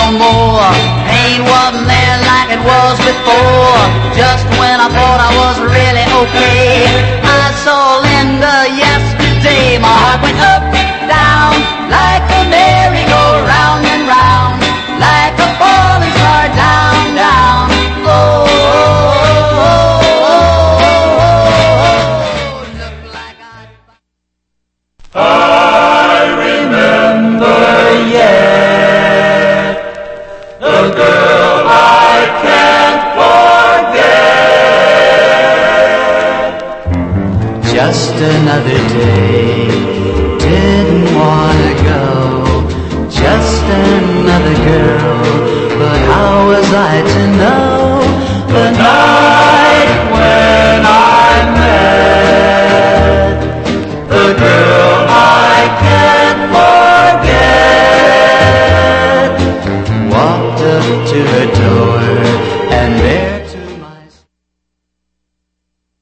no more. Pain wasn't there like it was before. Just when I thought I was really okay, I saw Linda yesterday. My heart went up, down, like a merry-go-round and round, like a falling star down, down. Oh, oh, oh, oh, oh, look like I remember yet the girl I can't forget. just another day, didn't wanna go, just another girl, but how was I to know The night when I met the girl I can't forget. walked up to her door and there